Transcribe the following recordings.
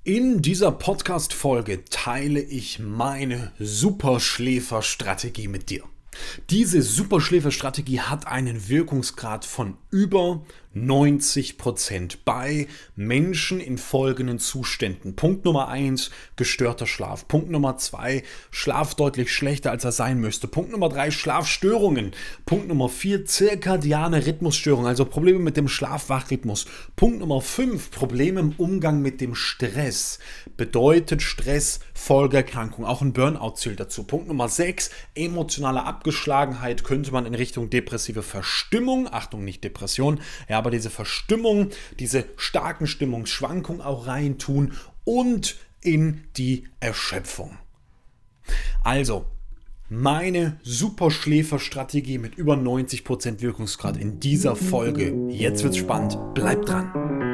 In dieser Podcast-Folge teile ich meine Superschläfer-Strategie mit dir. Diese Superschläfer-Strategie hat einen Wirkungsgrad von über 90% bei Menschen in folgenden Zuständen. Punkt Nummer 1, gestörter Schlaf. Punkt Nummer 2, Schlaf deutlich schlechter, als er sein müsste. Punkt Nummer 3, Schlafstörungen. Punkt Nummer 4, zirkadiane Rhythmusstörungen, also Probleme mit dem Schlaf-Wach-Rhythmus. Punkt Nummer 5, Probleme im Umgang mit dem Stress. Bedeutet Stress, Folgeerkrankung, auch ein Burnout zählt dazu. Punkt Nummer 6, emotionale Abgeschlagenheit, könnte man in Richtung depressive Verstimmung, Achtung, nicht Depression, ja, aber diese Verstimmung, diese starken Stimmungsschwankungen auch reintun und in die Erschöpfung. Also, meine Superschläfer-Strategie mit über 90% Wirkungsgrad in dieser Folge. Jetzt wird's spannend, bleibt dran.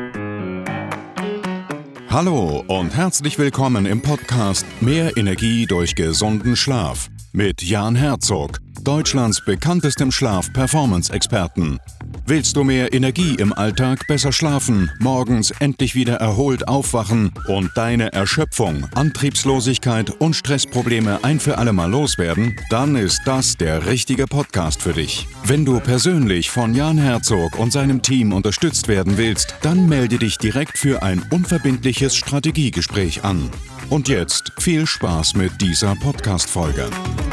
Hallo und herzlich willkommen im Podcast Mehr Energie durch gesunden Schlaf mit Jan Herzog, Deutschlands bekanntestem Schlaf-Performance-Experten. Willst du mehr Energie im Alltag, besser schlafen, morgens endlich wieder erholt aufwachen und deine Erschöpfung, Antriebslosigkeit und Stressprobleme ein für alle Mal loswerden? Dann ist das der richtige Podcast für dich. Wenn du persönlich von Jan Herzog und seinem Team unterstützt werden willst, dann melde dich direkt für ein unverbindliches Strategiegespräch an. Und jetzt viel Spaß mit dieser Podcast-Folge.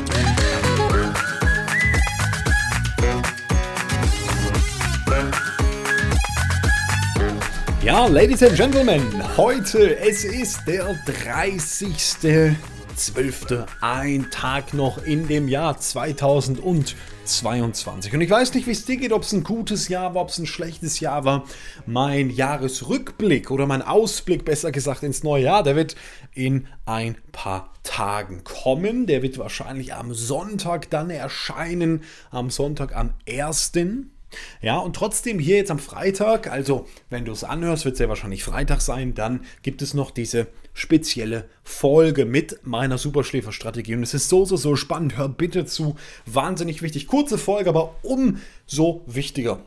Ja, Ladies and Gentlemen, heute, es ist der 30.12., ein Tag noch in dem Jahr 2022. Und ich weiß nicht, wie es dir geht, ob es ein gutes Jahr war, ob es ein schlechtes Jahr war. Mein Jahresrückblick oder mein Ausblick, besser gesagt, ins neue Jahr, der wird in ein paar Tagen kommen. Der wird wahrscheinlich am Sonntag dann erscheinen, am Sonntag am 1. Ja, und trotzdem hier jetzt am Freitag, also wenn du es anhörst, wird es ja wahrscheinlich Freitag sein, dann gibt es noch diese spezielle Folge mit meiner Superschläfer-Strategie. Und es ist so spannend, hör bitte zu, wahnsinnig wichtig. Kurze Folge, aber umso wichtiger.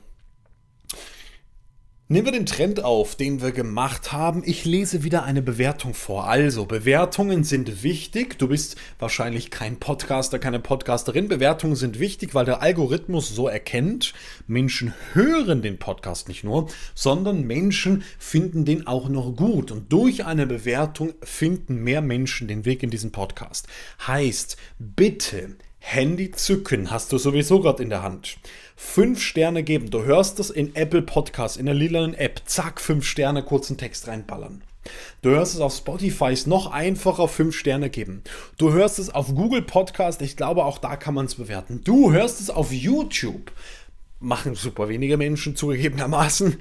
Nehmen wir den Trend auf, den wir gemacht haben. Ich lese wieder eine Bewertung vor. Also, Bewertungen sind wichtig. Du bist wahrscheinlich kein Podcaster, keine Podcasterin. Bewertungen sind wichtig, weil der Algorithmus so erkennt, Menschen hören den Podcast nicht nur, sondern Menschen finden den auch noch gut. Und durch eine Bewertung finden mehr Menschen den Weg in diesen Podcast. Heißt, bitte Handy zücken, hast du sowieso gerade in der Hand. 5 Sterne geben. Du hörst es in Apple Podcasts, in der lilanen App. Zack, 5 Sterne, kurzen Text reinballern. Du hörst es auf Spotify, ist noch einfacher, 5 Sterne geben. Du hörst es auf Google Podcast, ich glaube auch da kann man es bewerten. Du hörst es auf YouTube. Machen super wenige Menschen zugegebenermaßen.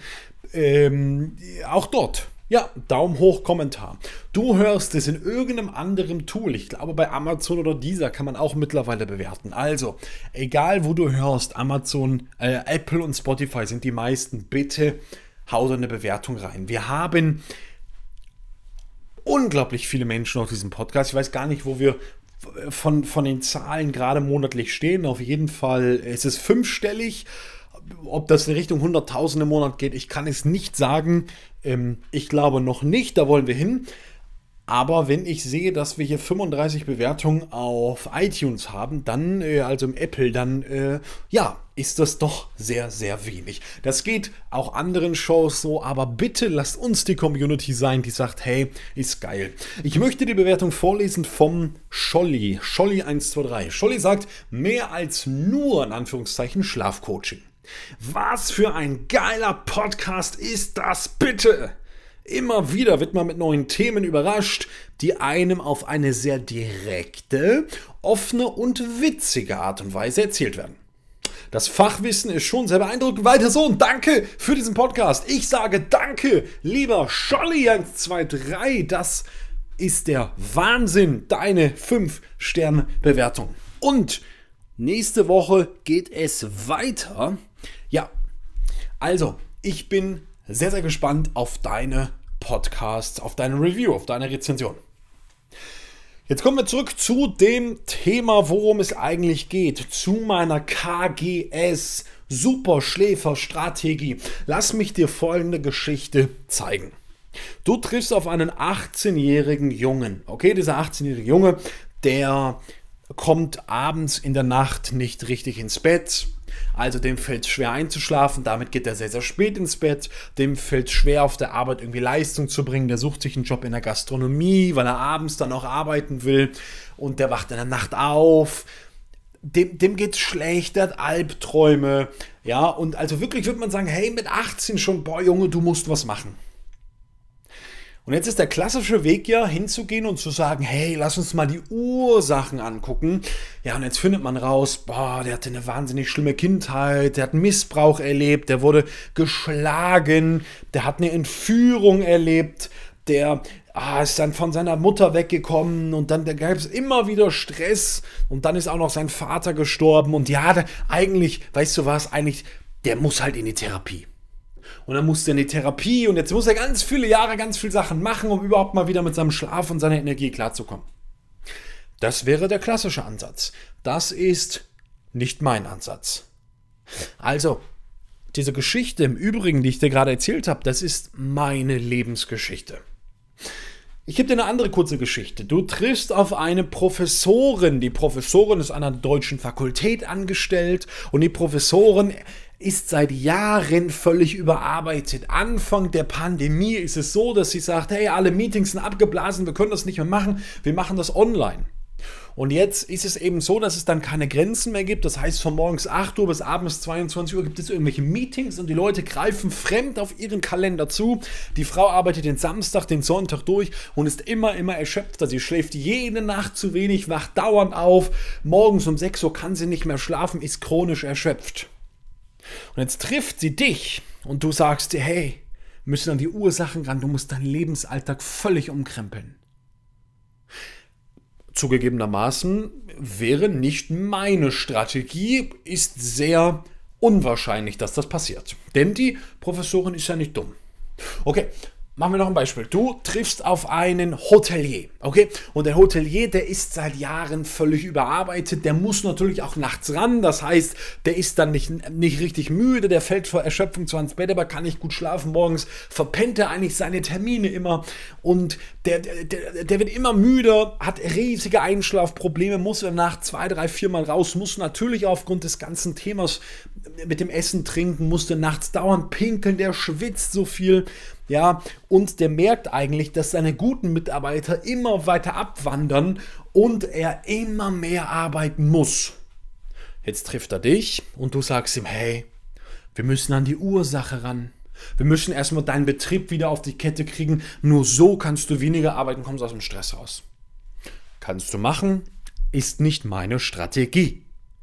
Auch dort. Ja, Daumen hoch, Kommentar. Du hörst es in irgendeinem anderen Tool. Ich glaube, bei Amazon oder Deezer kann man auch mittlerweile bewerten. Also, egal wo du hörst, Amazon, Apple und Spotify sind die meisten. Bitte hau da eine Bewertung rein. Wir haben unglaublich viele Menschen auf diesem Podcast. Ich weiß gar nicht, wo wir von den Zahlen gerade monatlich stehen. Auf jeden Fall ist es 5-stellig. Ob das in Richtung 100.000 im Monat geht, ich kann es nicht sagen. Ich glaube noch nicht, da wollen wir hin. Aber wenn ich sehe, dass wir hier 35 Bewertungen auf iTunes haben, dann, also im Apple, dann, ist das doch sehr, sehr wenig. Das geht auch anderen Shows so, aber bitte lasst uns die Community sein, die sagt, hey, ist geil. Ich möchte die Bewertung vorlesen vom Scholli. Scholli123. Scholli sagt, mehr als nur, in Anführungszeichen, Schlafcoaching. Was für ein geiler Podcast ist das bitte? Immer wieder wird man mit neuen Themen überrascht, die einem auf eine sehr direkte, offene und witzige Art und Weise erzählt werden. Das Fachwissen ist schon sehr beeindruckend. Weiter so und danke für diesen Podcast. Ich sage danke, lieber Scholli123. Das ist der Wahnsinn, deine 5-Sterne-Bewertung. Und nächste Woche geht es weiter. Ja, also ich bin sehr, sehr gespannt auf deine Podcasts, auf deine Review, auf deine Rezension. Jetzt kommen wir zurück zu dem Thema, worum es eigentlich geht, zu meiner KGS Superschläfer-Strategie. Lass mich dir folgende Geschichte zeigen. Du triffst auf einen 18-jährigen Jungen. Okay, dieser 18-jährige Junge, der kommt abends in der Nacht nicht richtig ins Bett. Also dem fällt es schwer einzuschlafen, damit geht er sehr, sehr spät ins Bett. Dem fällt es schwer, auf der Arbeit irgendwie Leistung zu bringen. Der sucht sich einen Job in der Gastronomie, weil er abends dann auch arbeiten will. Und der wacht in der Nacht auf. Dem geht es schlecht, der hat Albträume. Ja, und also wirklich würde man sagen, hey, mit 18 schon, boah Junge, du musst was machen. Und jetzt ist der klassische Weg ja, hinzugehen und zu sagen, hey, lass uns mal die Ursachen angucken. Ja, und jetzt findet man raus, boah, der hatte eine wahnsinnig schlimme Kindheit, der hat Missbrauch erlebt, der wurde geschlagen, der hat eine Entführung erlebt, der ist dann von seiner Mutter weggekommen und dann gab es immer wieder Stress und dann ist auch noch sein Vater gestorben und ja, eigentlich, weißt du was, der muss halt in die Therapie. Und dann musste er in die Therapie und jetzt muss er ganz viele Jahre, ganz viele Sachen machen, um überhaupt mal wieder mit seinem Schlaf und seiner Energie klarzukommen. Das wäre der klassische Ansatz. Das ist nicht mein Ansatz. Also, diese Geschichte im Übrigen, die ich dir gerade erzählt habe, das ist meine Lebensgeschichte. Ich gebe dir eine andere kurze Geschichte. Du triffst auf eine Professorin. Die Professorin ist an einer deutschen Fakultät angestellt und die Professorin ist seit Jahren völlig überarbeitet. Anfang der Pandemie ist es so, dass sie sagt, hey, alle Meetings sind abgeblasen, wir können das nicht mehr machen, wir machen das online. Und jetzt ist es eben so, dass es dann keine Grenzen mehr gibt. Das heißt, von morgens 8 Uhr bis abends 22 Uhr gibt es irgendwelche Meetings und die Leute greifen fremd auf ihren Kalender zu. Die Frau arbeitet den Samstag, den Sonntag durch und ist immer erschöpfter. Sie schläft jede Nacht zu wenig, wacht dauernd auf. Morgens um 6 Uhr kann sie nicht mehr schlafen, ist chronisch erschöpft. Und jetzt trifft sie dich und du sagst dir, hey, wir müssen an die Ursachen ran, du musst deinen Lebensalltag völlig umkrempeln. Zugegebenermaßen wäre nicht meine Strategie, ist sehr unwahrscheinlich, dass das passiert. Denn die Professorin ist ja nicht dumm. Okay, machen wir noch ein Beispiel. Du triffst auf einen Hotelier, okay? Und der Hotelier, der ist seit Jahren völlig überarbeitet. Der muss natürlich auch nachts ran. Das heißt, der ist dann nicht richtig müde. Der fällt vor Erschöpfung zwar ins Bett, aber kann nicht gut schlafen. Morgens verpennt er eigentlich seine Termine immer. Und der wird immer müder, hat riesige Einschlafprobleme, muss in der Nacht 2, 3, 4 Mal raus, muss natürlich aufgrund des ganzen Themas mit dem Essen, Trinken, musste nachts dauernd pinkeln. Der schwitzt so viel. Ja, und der merkt eigentlich, dass seine guten Mitarbeiter immer weiter abwandern und er immer mehr arbeiten muss. Jetzt trifft er dich und du sagst ihm, hey, wir müssen an die Ursache ran. Wir müssen erstmal deinen Betrieb wieder auf die Kette kriegen. Nur so kannst du weniger arbeiten, kommst aus dem Stress raus. Kannst du machen, ist nicht meine Strategie.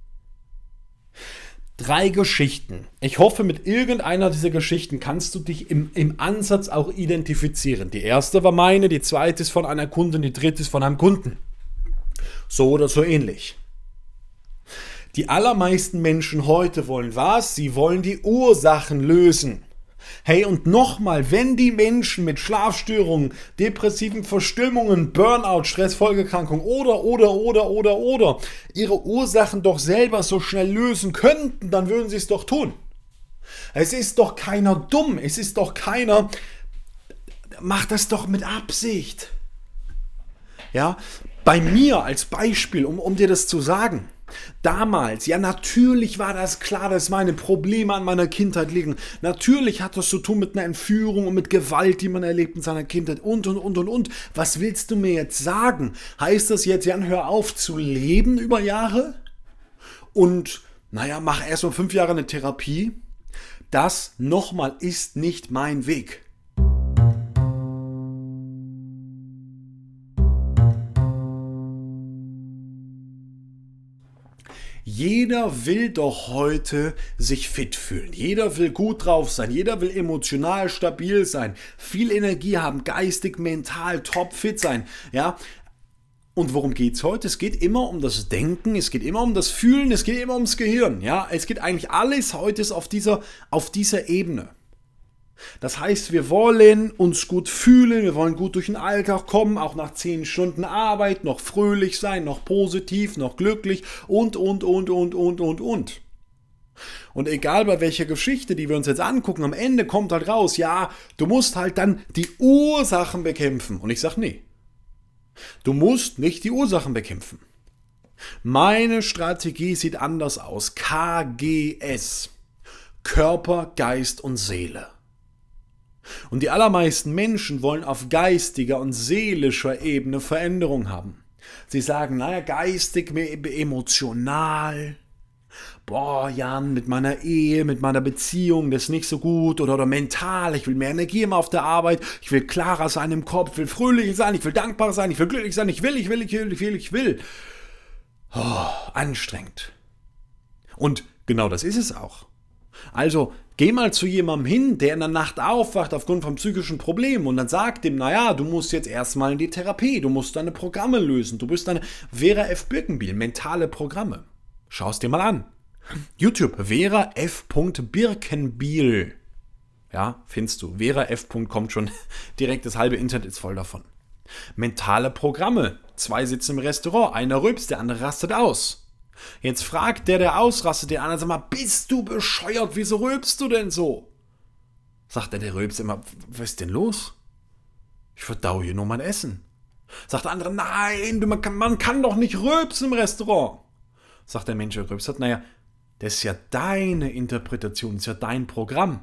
3 Geschichten. Ich hoffe, mit irgendeiner dieser Geschichten kannst du dich im Ansatz auch identifizieren. Die erste war meine, die zweite ist von einer Kundin, die dritte ist von einem Kunden. So oder so ähnlich. Die allermeisten Menschen heute wollen was? Sie wollen die Ursachen lösen. Hey, und nochmal, wenn die Menschen mit Schlafstörungen, depressiven Verstimmungen, Burnout, Stressfolgeerkrankungen oder ihre Ursachen doch selber so schnell lösen könnten, dann würden sie es doch tun. Es ist doch keiner dumm, es ist doch keiner, macht das doch mit Absicht. Ja, bei mir als Beispiel, um dir das zu sagen. Damals, ja natürlich war das klar, dass meine Probleme an meiner Kindheit liegen. Natürlich hat das zu tun mit einer Entführung und mit Gewalt, die man erlebt in seiner Kindheit und. Was willst du mir jetzt sagen? Heißt das jetzt, Jan, hör auf zu leben über Jahre? Und, mach erst mal 5 Jahre eine Therapie? Das, nochmal, ist nicht mein Weg. Jeder will doch heute sich fit fühlen. Jeder will gut drauf sein. Jeder will emotional stabil sein. Viel Energie haben, geistig, mental, topfit sein. Ja? Und worum geht's heute? Es geht immer um das Denken, es geht immer um das Fühlen, es geht immer ums Gehirn. Ja? Es geht eigentlich alles heute auf dieser Ebene. Das heißt, wir wollen uns gut fühlen, wir wollen gut durch den Alltag kommen, auch nach 10 Stunden Arbeit, noch fröhlich sein, noch positiv, noch glücklich und. Und egal bei welcher Geschichte, die wir uns jetzt angucken, am Ende kommt halt raus, ja, du musst halt dann die Ursachen bekämpfen. Und ich sage, nee, du musst nicht die Ursachen bekämpfen. Meine Strategie sieht anders aus. KGS. Körper, Geist und Seele. Und die allermeisten Menschen wollen auf geistiger und seelischer Ebene Veränderung haben. Sie sagen, naja, geistig, emotional. Boah, Jan, mit meiner Ehe, mit meiner Beziehung, das ist nicht so gut. Oder mental, ich will mehr Energie immer auf der Arbeit. Ich will klarer sein im Kopf, will fröhlich sein, ich will dankbar sein, ich will glücklich sein, ich will. Oh, anstrengend. Und genau das ist es auch. Also, geh mal zu jemandem hin, der in der Nacht aufwacht aufgrund von psychischen Problemen und dann sagt ihm, naja, du musst jetzt erstmal in die Therapie, du musst deine Programme lösen, du bist eine Vera F. Birkenbiel, mentale Programme. Schau es dir mal an. YouTube, Vera F. Birkenbiel. Ja, findest du. Vera F. kommt schon direkt, das halbe Internet ist voll davon. Mentale Programme. 2 sitzen im Restaurant, einer rülpst, der andere rastet aus. Jetzt fragt der ausrastet, der andere, sag mal, bist du bescheuert, wieso rülpst du denn so? Sagt der rülpst immer, was ist denn los? Ich verdaue hier nur mein Essen. Sagt der andere, nein, man kann doch nicht rülpsen im Restaurant. Sagt der Mensch, der rülpst hat, naja, das ist ja deine Interpretation, das ist ja dein Programm.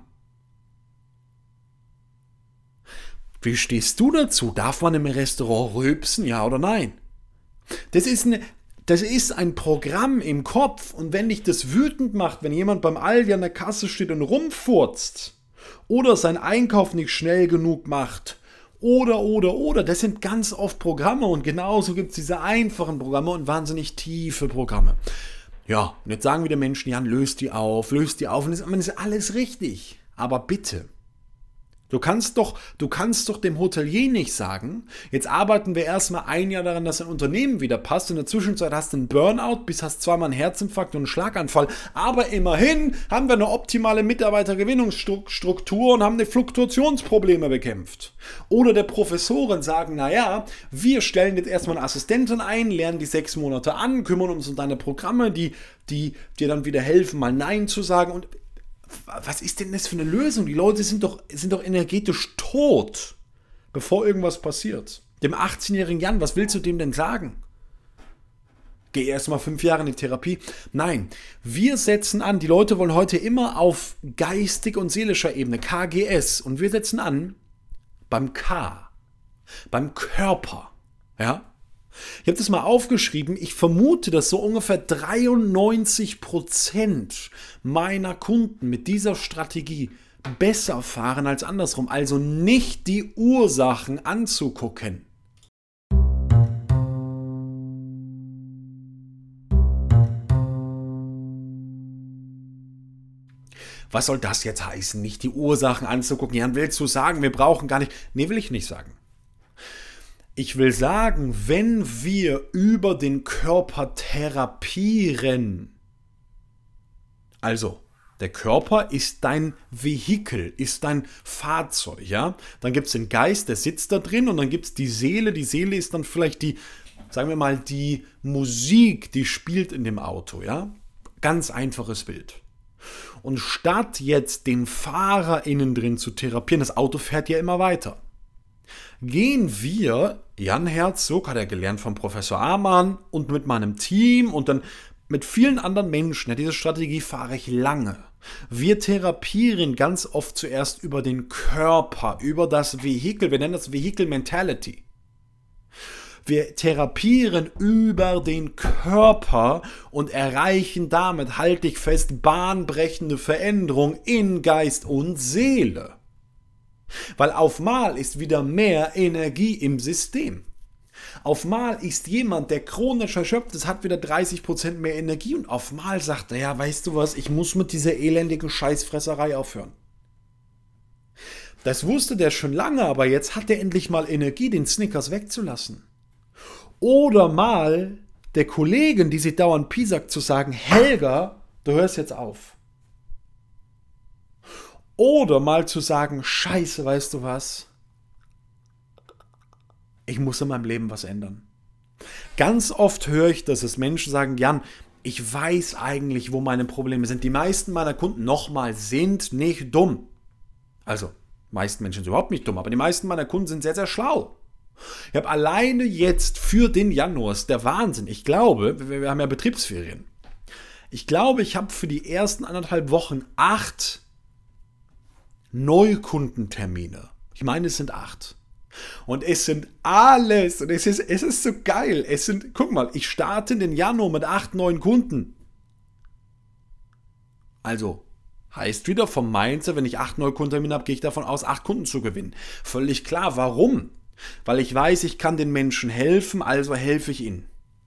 Wie stehst du dazu? Darf man im Restaurant rülpsen, ja oder nein? Das ist ein Programm im Kopf und wenn dich das wütend macht, wenn jemand beim Aldi an der Kasse steht und rumfurzt oder sein Einkauf nicht schnell genug macht oder, das sind ganz oft Programme und genauso gibt es diese einfachen Programme und wahnsinnig tiefe Programme. Ja, und jetzt sagen wieder Menschen, Jan, löst die auf und das ist alles richtig, aber bitte. Du kannst doch dem Hotelier nicht sagen, jetzt arbeiten wir erstmal 1 Jahr daran, dass ein Unternehmen wieder passt. In der Zwischenzeit hast du einen Burnout, hast zweimal einen Herzinfarkt und einen Schlaganfall. Aber immerhin haben wir eine optimale Mitarbeitergewinnungsstruktur und haben die Fluktuationsprobleme bekämpft. Oder der Professoren sagen, naja, wir stellen jetzt erstmal einen Assistenten ein, lernen die 6 Monate an, kümmern uns um deine Programme, die dir dann wieder helfen, mal Nein zu sagen und was ist denn das für eine Lösung? Die Leute sind doch energetisch tot, bevor irgendwas passiert. Dem 18-jährigen Jan, was willst du dem denn sagen? Geh erst mal 5 Jahre in die Therapie. Nein, wir setzen an, die Leute wollen heute immer auf geistig und seelischer Ebene, KGS, und wir setzen an beim K, beim Körper, ja? Ich habe das mal aufgeschrieben, ich vermute, dass so ungefähr 93% meiner Kunden mit dieser Strategie besser fahren als andersrum, also nicht die Ursachen anzugucken. Was soll das jetzt heißen, nicht die Ursachen anzugucken? Jan, willst du sagen, wir brauchen gar nicht... Nee, will ich nicht sagen. Ich will sagen, wenn wir über den Körper therapieren, also der Körper ist dein Vehikel, ist dein Fahrzeug, ja, dann gibt es den Geist, der sitzt da drin und dann gibt es die Seele ist dann vielleicht die, sagen wir mal, die Musik, die spielt in dem Auto, ja, ganz einfaches Bild. Und statt jetzt den Fahrer innen drin zu therapieren, das Auto fährt ja immer weiter. Gehen wir, Jan Herzog, hat er gelernt von Professor Amann und mit meinem Team und dann mit vielen anderen Menschen, ja, diese Strategie fahre ich lange. Wir therapieren ganz oft zuerst über den Körper, über das Vehikel, wir nennen das Vehicle Mentality. Wir therapieren über den Körper und erreichen damit, halte ich fest, bahnbrechende Veränderung in Geist und Seele. Weil auf Mal ist wieder mehr Energie im System. Auf Mal ist jemand, der chronisch erschöpft ist, hat wieder 30% mehr Energie und auf Mal sagt er, ja, weißt du was, ich muss mit dieser elendigen Scheißfresserei aufhören. Das wusste der schon lange, aber jetzt hat er endlich mal Energie, den Snickers wegzulassen. Oder mal der Kollegin, die sich dauernd piesackt, zu sagen, Helga, du hörst jetzt auf. Oder mal zu sagen, scheiße, weißt du was? Ich muss in meinem Leben was ändern. Ganz oft höre ich, dass es Menschen sagen, Jan, ich weiß eigentlich, wo meine Probleme sind. Die meisten meiner Kunden, nochmal, sind nicht dumm. Also, die meisten Menschen sind überhaupt nicht dumm, aber die meisten meiner Kunden sind sehr, sehr schlau. Ich habe alleine jetzt für den Januar, ist der Wahnsinn, ich glaube, wir haben ja Betriebsferien. Ich glaube, ich habe für die ersten 1,5 Wochen 8 Neukundentermine. Ich meine, es sind 8. Und es sind alles, und es ist so geil. Guck mal, ich starte den Januar mit 8 neuen Kunden. Also, heißt wieder vom Mindset, wenn ich 8 Neukundentermine habe, gehe ich davon aus, 8 Kunden zu gewinnen. Völlig klar. Warum? Weil ich weiß, ich kann den Menschen helfen, also helfe ich ihnen.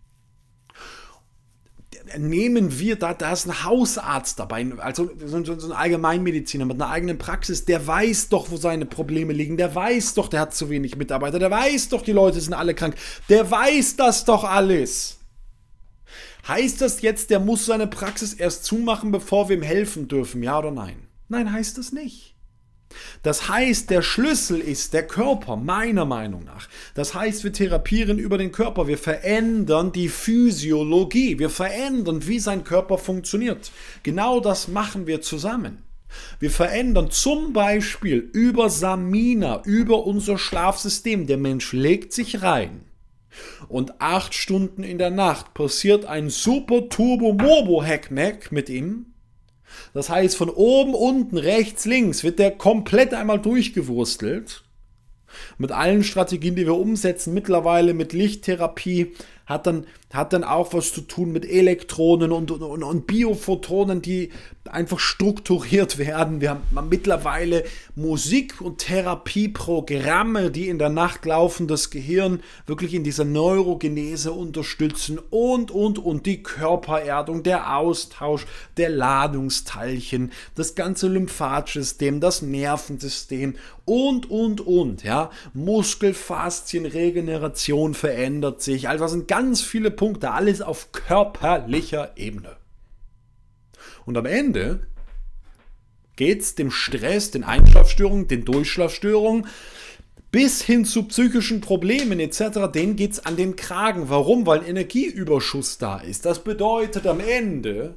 Nehmen wir da ist ein Hausarzt dabei, also so ein Allgemeinmediziner mit einer eigenen Praxis, der weiß doch, wo seine Probleme liegen, der weiß doch, der hat zu wenig Mitarbeiter, der weiß doch, die Leute sind alle krank, der weiß das doch alles. Heißt das jetzt, der muss seine Praxis erst zumachen, bevor wir ihm helfen dürfen, ja oder nein? Nein, heißt das nicht. Das heißt, der Schlüssel ist der Körper, meiner Meinung nach. Das heißt, wir therapieren über den Körper, wir verändern die Physiologie, wir verändern, wie sein Körper funktioniert. Genau das machen wir zusammen. Wir verändern zum Beispiel über Samina, über unser Schlafsystem. Der Mensch legt sich rein und 8 Stunden in der Nacht passiert ein super Turbo-Morbo-Hackmack mit ihm. Das heißt, von oben, unten, rechts, links wird der komplett einmal durchgewurstelt. Mit allen Strategien, die wir umsetzen, mittlerweile mit Lichttherapie, hat dann auch was zu tun mit Elektronen und Biophotonen, die einfach strukturiert werden. Wir haben mittlerweile Musik- und Therapieprogramme, die in der Nacht laufen, das Gehirn wirklich in dieser Neurogenese unterstützen und die Körpererdung, der Austausch der Ladungsteilchen, das ganze lymphatische System, das Nervensystem und, ja, Muskelfaszien, Regeneration verändert sich, also das sind ganz viele Punkte, alles auf körperlicher Ebene. Und am Ende geht es dem Stress, den Einschlafstörungen, den Durchschlafstörungen bis hin zu psychischen Problemen etc., denen geht es an den Kragen. Warum? Weil Energieüberschuss da ist. Das bedeutet am Ende,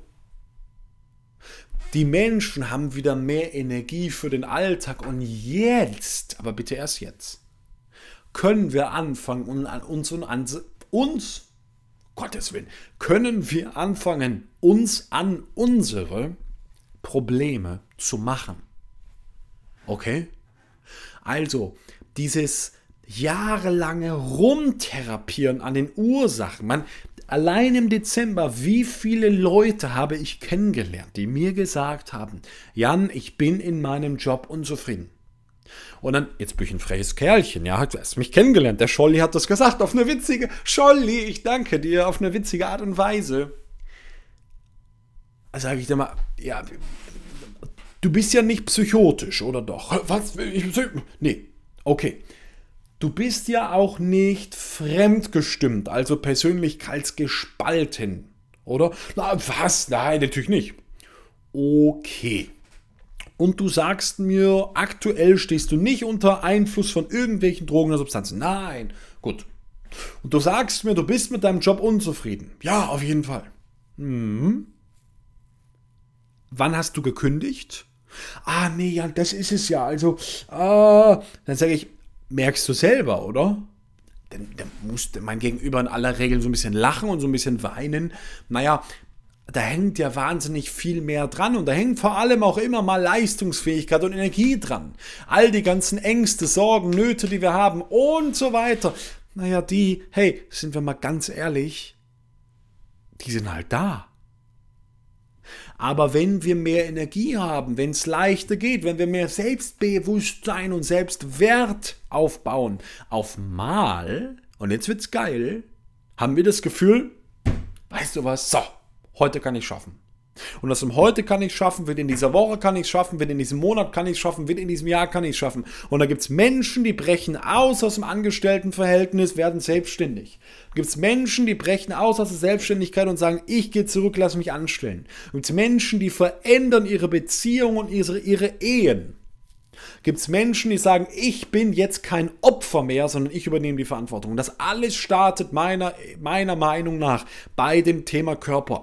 die Menschen haben wieder mehr Energie für den Alltag und jetzt, aber bitte erst jetzt, können wir anfangen können wir anfangen, uns an unsere Probleme zu machen. Okay? Also, dieses jahrelange Rumtherapieren an den Ursachen. Allein im Dezember, wie viele Leute habe ich kennengelernt, die mir gesagt haben, Jan, ich bin in meinem Job unzufrieden. Und dann, jetzt bin ich ein freches Kerlchen, ja, du hast mich kennengelernt, der Scholli hat das gesagt, auf eine witzige, Scholli, ich danke dir, auf eine witzige Art und Weise. Da sage ich dir mal, ja, du bist ja nicht psychotisch, oder doch? Was? Nee, okay. Du bist ja auch nicht fremdgestimmt, also persönlichkeitsgespalten, oder? Na, was? Nein, natürlich nicht. Okay. Und du sagst mir, aktuell stehst du nicht unter Einfluss von irgendwelchen Drogen oder Substanzen. Nein, gut. Und du sagst mir, du bist mit deinem Job unzufrieden. Ja, auf jeden Fall. Wann hast du gekündigt? Ah, nee, ja, das ist es ja. Also, dann sage ich, merkst du selber, oder? Dann musste mein Gegenüber in aller Regel so ein bisschen lachen und so ein bisschen weinen. Naja, da hängt ja wahnsinnig viel mehr dran und da hängt vor allem auch immer mal Leistungsfähigkeit und Energie dran. All die ganzen Ängste, Sorgen, Nöte, die wir haben und so weiter. Naja, hey, sind wir mal ganz ehrlich, die sind halt da. Aber wenn wir mehr Energie haben, wenn es leichter geht, wenn wir mehr Selbstbewusstsein und Selbstwert aufbauen, auf mal, und jetzt wird's geil, haben wir das Gefühl, weißt du was, so, heute kann ich schaffen. Und das heute kann ich schaffen, wird in dieser Woche kann ich schaffen, wird in diesem Monat kann ich schaffen, wird in diesem Jahr kann ich schaffen. Und da gibt es Menschen, die brechen aus dem Angestelltenverhältnis, werden selbstständig. Da gibt es Menschen, die brechen aus der Selbstständigkeit und sagen, ich gehe zurück, lass mich anstellen. Da gibt es Menschen, die verändern ihre Beziehungen und ihre Ehen. Gibt es Menschen, die sagen, ich bin jetzt kein Opfer mehr, sondern ich übernehme die Verantwortung. Das alles startet meiner Meinung nach bei dem Thema Körper.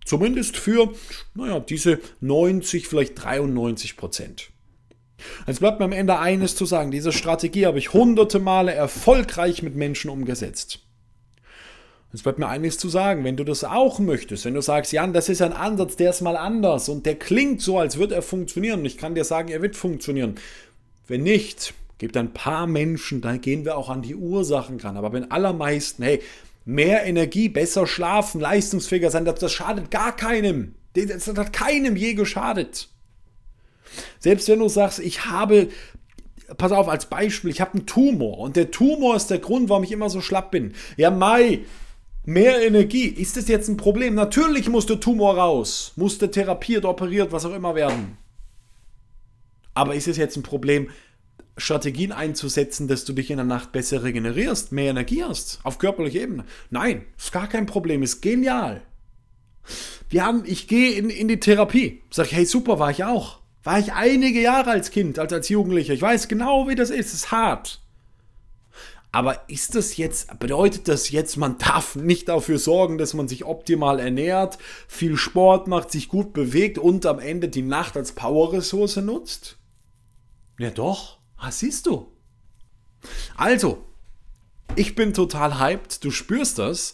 Zumindest für, diese 90, vielleicht 93%. Jetzt bleibt mir am Ende eines zu sagen. Diese Strategie habe ich hunderte Male erfolgreich mit Menschen umgesetzt. Jetzt bleibt mir eines zu sagen. Wenn du das auch möchtest, wenn du sagst, Jan, das ist ein Ansatz, der ist mal anders und der klingt so, als würde er funktionieren. Und ich kann dir sagen, er wird funktionieren. Wenn nicht, gibt ein paar Menschen, da gehen wir auch an die Ursachen ran. Aber bei den allermeisten, mehr Energie, besser schlafen, leistungsfähiger sein, das schadet gar keinem. Das hat keinem je geschadet. Selbst wenn du sagst, pass auf, als Beispiel, ich habe einen Tumor und der Tumor ist der Grund, warum ich immer so schlapp bin. Ja, mehr Energie, ist das jetzt ein Problem? Natürlich muss der Tumor raus, muss der therapiert, operiert, was auch immer werden. Aber ist es jetzt ein Problem, Strategien einzusetzen, dass du dich in der Nacht besser regenerierst, mehr Energie hast, auf körperlicher Ebene? Nein, ist gar kein Problem, ist genial. Ich gehe in die Therapie, sag ich, hey super, war ich auch. War ich einige Jahre als Kind, als Jugendlicher. Ich weiß genau, wie das ist, es ist hart. Aber bedeutet das jetzt, man darf nicht dafür sorgen, dass man sich optimal ernährt, viel Sport macht, sich gut bewegt und am Ende die Nacht als Powerressource nutzt? Ja doch. Siehst du. Also, ich bin total hyped, du spürst das.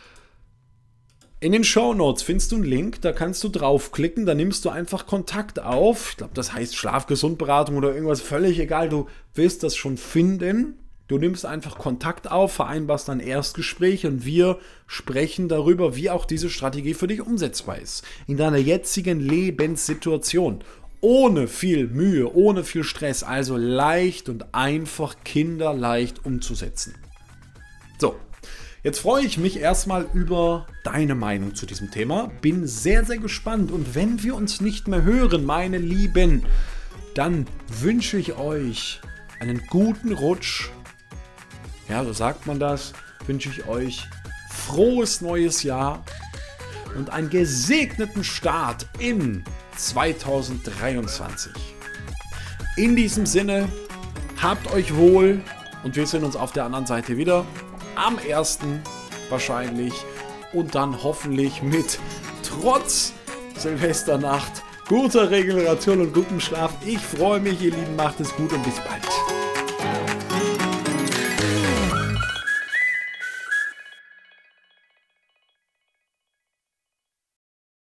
In den Shownotes findest du einen Link, da kannst du draufklicken, da nimmst du einfach Kontakt auf. Ich glaube, das heißt Schlafgesundberatung oder irgendwas, völlig egal, du wirst das schon finden. Du nimmst einfach Kontakt auf, vereinbarst ein Erstgespräch und wir sprechen darüber, wie auch diese Strategie für dich umsetzbar ist. In deiner jetzigen Lebenssituation. Ohne viel Mühe, ohne viel Stress, also leicht und einfach, kinderleicht umzusetzen. So, jetzt freue ich mich erstmal über deine Meinung zu diesem Thema. Bin sehr, sehr gespannt und wenn wir uns nicht mehr hören, meine Lieben, dann wünsche ich euch einen guten Rutsch. Ja, so sagt man das. Wünsche ich euch frohes neues Jahr und einen gesegneten Start in 2023. In diesem Sinne, habt euch wohl und wir sehen uns auf der anderen Seite wieder am 1. wahrscheinlich und dann hoffentlich mit trotz Silvesternacht guter Regeneration und gutem Schlaf. Ich freue mich, ihr Lieben, macht es gut und bis bald.